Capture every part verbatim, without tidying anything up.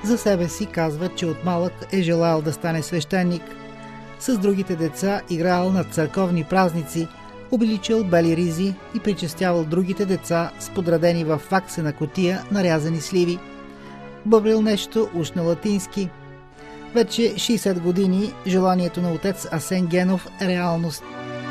За себе си казва, че от малък е желал да стане свещеник. С другите деца играел на църковни празници, обличал бели ризи и причестявал другите деца с подредени в ваксена кутия нарязани сливи. Бъбрил нещо уж на латински. Вече шейсет години желанието на отец Асен Генов е реалност.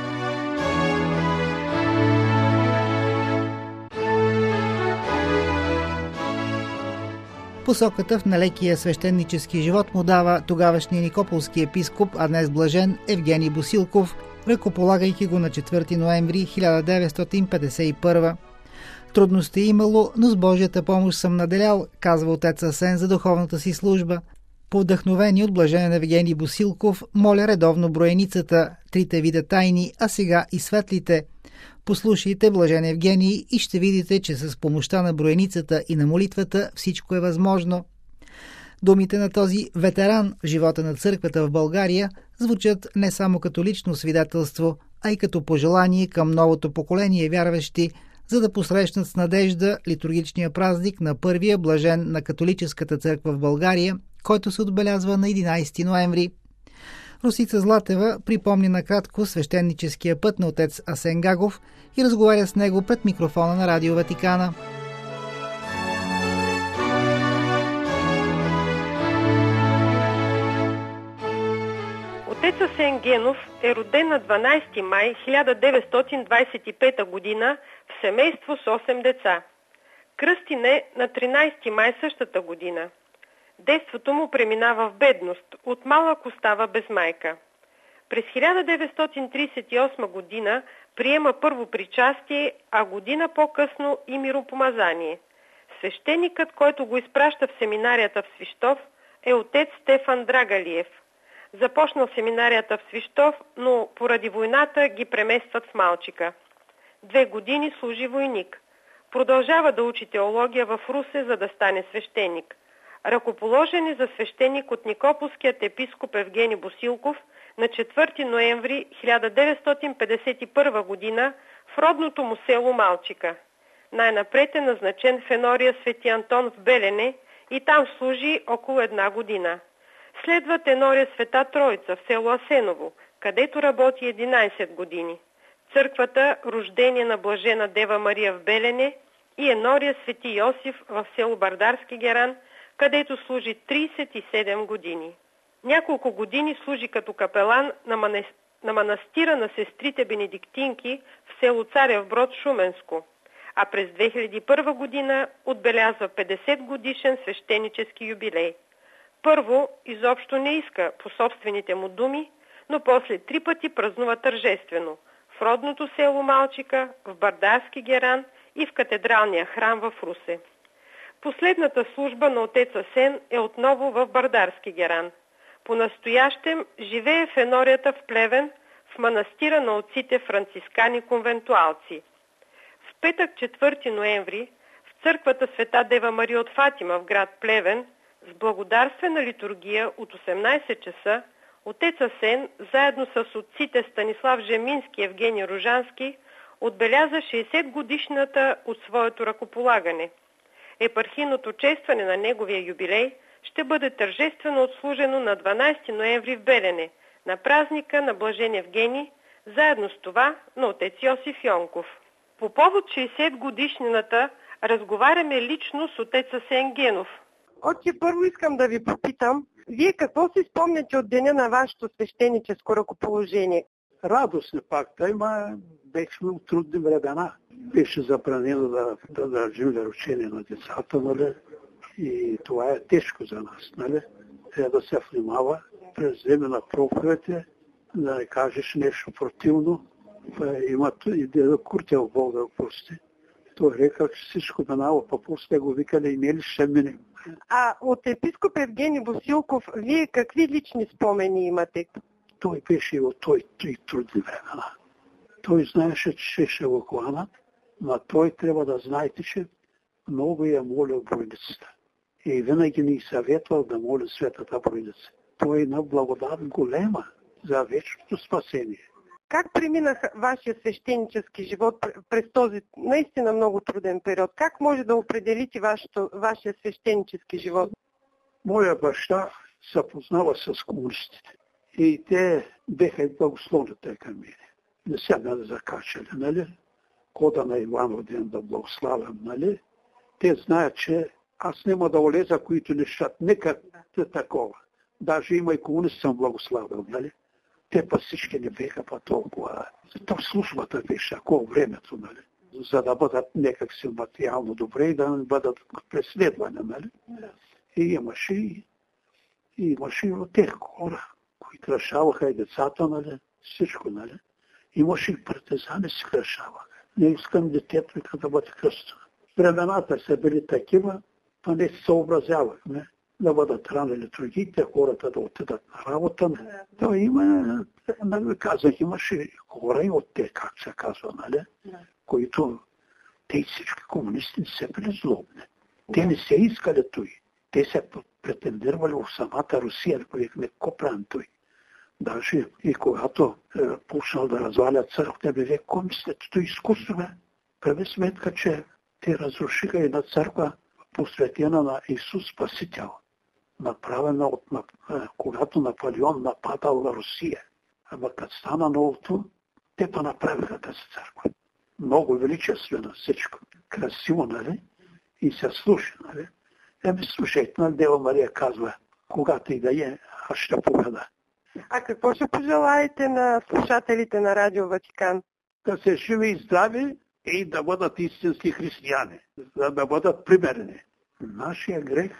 Посоката в нелекия свещенически живот му дава тогавашния никополски епископ, а днес блажен Евгений Босилков, ръкополагайки го на четвърти ноември хиляда деветстотин петдесет и първа. Трудности е имало, но с Божията помощ съм наделял, казва отец Асен за духовната си служба. По вдъхновение от блаженен Евгений Босилков, моля редовно броеницата, трите вида тайни, а сега и светлите. Послушайте блажен Евгений и ще видите, че с помощта на броеницата и на молитвата всичко е възможно. Думите на този ветеран в живота на църквата в България звучат не само като лично свидетелство, а и като пожелание към новото поколение вярващи, за да посрещнат с надежда литургичния празник на първия блажен на католическата църква в България, който се отбелязва на единайсети ноември. Росица Златева припомни накратко свещеническия път на отец Асен Гагов и разговаря с него пред микрофона на Радио Ватикана. Отец Асен Генов е роден на дванайсети май хиляда деветстотин двайсет и пета година в семейство с осем деца. Кръстин е на тринайсети май същата година. Детството му преминава в бедност, от малък остава без майка. През хиляда деветстотин трийсет и осма година приема първо причастие, а година по-късно и миропомазание. Свещеникът, който го изпраща в семинарията в Свищов, е отец Стефан Драгалиев. Започнал семинарията в Свищов, но поради войната ги преместват в Малчика. Две години служи войник. Продължава да учи теология в Русе, за да стане свещеник. Ръкоположен е за свещеник от никополският епископ Евгений Босилков на четвърти ноември хиляда деветстотин петдесет и първа година в родното му село Малчика. Най-напред е назначен в енория Свети Антон в Белене и там служи около една година. Следват енория Света Троица в село Асеново, където работи единайсет години. Църквата Рождение на Блажена Дева Мария в Белене и енория Свети Йосиф в село Бардарски Геран, където служи трийсет и седем години. Няколко години служи като капелан на, манес... на манастира на сестрите бенедиктинки в село Царев Брод, Шуменско, а през две хиляди и първа година отбелязва петдесет годишен свещенически юбилей. Първо изобщо не иска по собствените му думи, но после три пъти празнува тържествено в родното село Малчика, в Бардарски Геран и в катедралния храм в Русе. Последната служба на отец Асен е отново в Бардарски Геран. По-настоящем живее в енорията в Плевен, в манастира на отците францискани конвентуалци. В петък четвърти ноември в църквата Света Дева Мария от Фатима в град Плевен с благодарствена литургия от осемнайсет часа отец Асен заедно с отците Станислав Жемински и Евгений Ружански отбеляза шейсет годишната от своето ръкополагане. Епархийното честване на неговия юбилей ще бъде тържествено отслужено на дванайсети ноември в Белене, на празника на Блажен Евгений, заедно с това на отец Йосиф Йонков. По повод шейсет годишнината разговаряме лично с отец Асен Генов. Отче, първо искам да ви попитам, вие какво си спомняте от деня на вашето свещеническо ръкоположение? Радостни пак, ама бехме от трудни времена. Беше забранено да, да държим вероучение на децата, нали? И това е тежко за нас, нали? Трябва да се внимава през време на проповедите, да не кажеш нещо противно. Има и дедо Куртев, Бог да го прости. Той река, че всичко минава, па после го викали, имели ще минем. А от епископ Евгений Босилков, вие какви лични спомени имате? Той беше и от той и трудни времена. Той знаеше, че ще го хванат, но той трябва да знаете, че много я молил Бройлицата. И винаги ни съветвал да моли Светата Бройлица. Той има благодат голема за вечното спасение. Как преминах вашия свещенически живот през този наистина много труден период? Как може да определите вашето, вашия свещенически живот? Моя баща се познава с комунистите. И те беха и благословните към мене. Не се ме закачали, нали? Кода на Иванов ден да благославям, нали? Те знаят, че аз няма да олеза, които нещат. Нека такова. Даже има и комунист съм благославил, нали? Те па всички не беха па толкова. То службата беше такова времето, нали? За да бъдат някак си материално добре и да не бъдат преследвани, нали? И имаше и, и имаше и от тех хора, които решаваха и децата, нали? Всичко, нали? Имаше и партизани си решаваха. Не искам детето да бъде кръстено. Времената са били такива, па не се съобразявахме да бъдат ранили другите, хората да отидат на работа. То има, нали, казах, имаше хора и от те, как се казва, нали, които те всички комунисти не се били злобни. Те не се искали той. Те се претендирали в самата Русия, не копран той. Даже и когато е, почнал да развалят църквата, бе, какво мислят, че той изкуство бе? Прави сметка, че те разрушиха една църква, посветена на Исус Спасител, направена от, на, когато Наполеон нападал на Русия. Ама като стана новото, те па направиха тази църква. Много величествено всичко. Красиво, нали? И се слуша, нали? Еми слушайте, нали, Дева Мария казва, когато и да е, аз ще поведа. А какво ще пожелаете на слушателите на Радио Ватикан? Да се живи и здрави и да бъдат истински християни, за да бъдат примерни. Нашия грех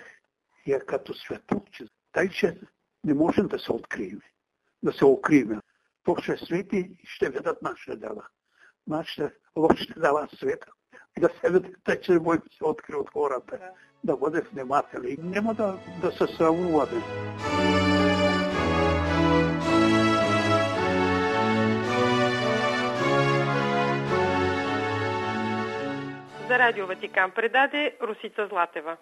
е като светлче, тъй че не можем да се открием, да се укрием. Бог ще свети и ще видят нашите дела. Нашите лошите дела света. Да се видят, тъй че не може да се откри от хората. Да бъде внимателен. Няма да, да се срамуваме. За Радио Ватикан предаде Русица Златева.